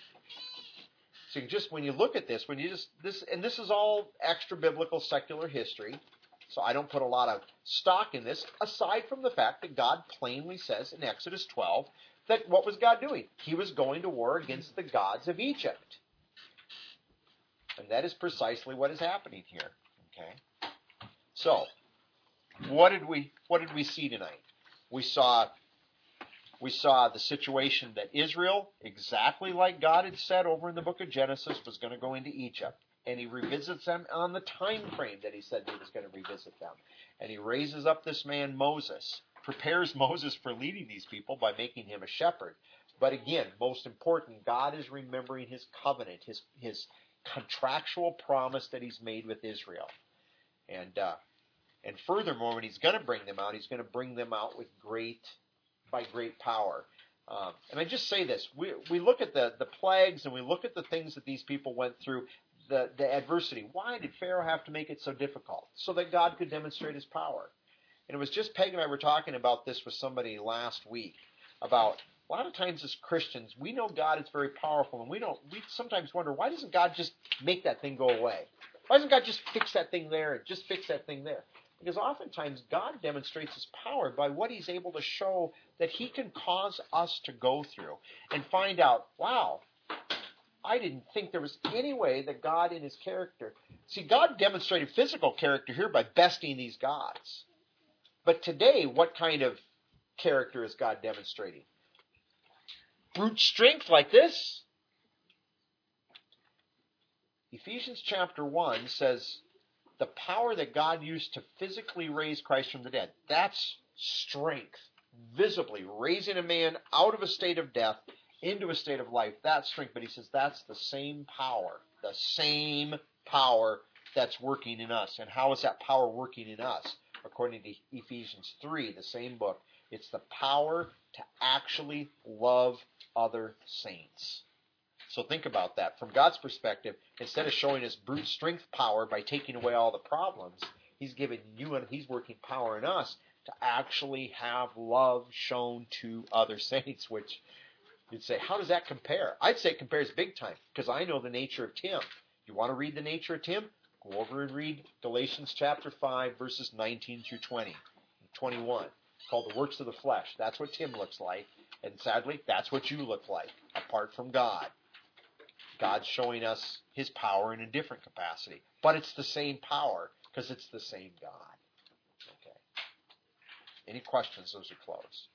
So when you look at this, this is all extra biblical secular history. So I don't put a lot of stock in this, aside from the fact that God plainly says in Exodus 12 that what was God doing? He was going to war against the gods of Egypt. And that is precisely what is happening here. Okay. So, what did we see tonight? We saw the situation that Israel, exactly like God had said over in the book of Genesis, was going to go into Egypt. And he revisits them on the time frame that he said he was going to revisit them. And he raises up this man Moses, prepares Moses for leading these people by making him a shepherd. But again, most important, God is remembering his covenant, his contractual promise that he's made with Israel. And furthermore, when he's going to bring them out, he's going to bring them out by great power. And I just say this, we look at the plagues and we look at the things that these people went through, the adversity. Why did Pharaoh have to make it so difficult? So that God could demonstrate his power. And it was just Peg and I were talking about this with somebody last week, about a lot of times as Christians, we know God is very powerful, and we sometimes wonder, why doesn't God just make that thing go away? Why doesn't God just fix that thing there and just fix that thing there? Because oftentimes God demonstrates his power by what he's able to show that he can cause us to go through and find out, wow, I didn't think there was any way that God in his character. See, God demonstrated physical character here by besting these gods. But today, what kind of character is God demonstrating? Brute strength like this? Ephesians chapter 1 says the power that God used to physically raise Christ from the dead, that's strength. Visibly raising a man out of a state of death into a state of life, that's strength. But he says that's the same power that's working in us. And how is that power working in us? According to Ephesians 3, the same book, it's the power to actually love other saints. So think about that. From God's perspective, instead of showing us brute strength power by taking away all the problems, he's giving you and he's working power in us to actually have love shown to other saints, which you'd say, how does that compare? I'd say it compares big time, because I know the nature of Tim. You want to read the nature of Tim? Go over and read Galatians chapter 5, verses 19 through 20, 21. It's called the works of the flesh. That's what Tim looks like. And sadly, that's what you look like, apart from God. God's showing us his power in a different capacity. But it's the same power, because it's the same God. Okay. Any questions? Those are closed.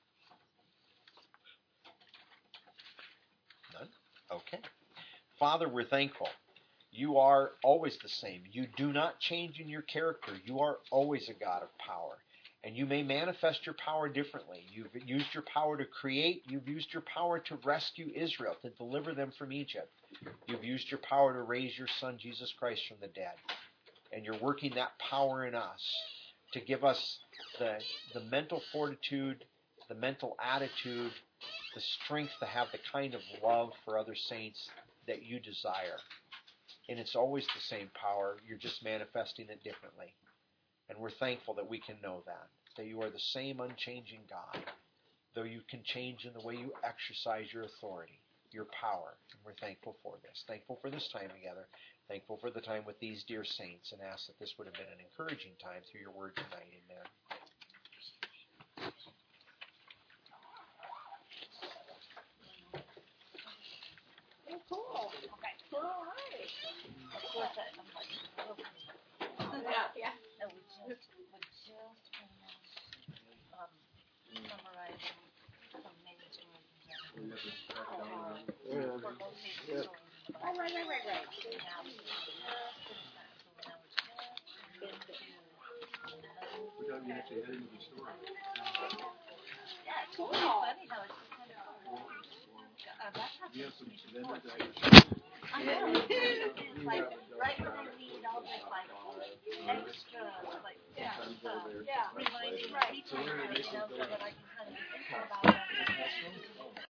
None? Okay. Father, we're thankful. You are always the same. You do not change in your character. You are always a God of power. And you may manifest your power differently. You've used your power to create. You've used your power to rescue Israel, to deliver them from Egypt. You've used your power to raise your Son, Jesus Christ, from the dead. And you're working that power in us to give us the mental fortitude, the mental attitude, the strength to have the kind of love for other saints that you desire. And it's always the same power. You're just manifesting it differently. And we're thankful that we can know that you are the same unchanging God, though you can change in the way you exercise your authority, your power. And we're thankful for this. Thankful for this time together. Thankful for the time with these dear saints, and ask that this would have been an encouraging time through your word tonight. Amen. Cool. Okay. All right. Of course, Yeah. No, we just summarizing some main stories in general. For most of these stories. Oh, right. Now we just finished that, so now we're just into We don't even have to head into the story. yeah, it's really funny how it's just kind of that's how We have some surrender I know. It's like right when I need all this like extra like stuff, reminding teaching, so that I can kind of be thinking about that.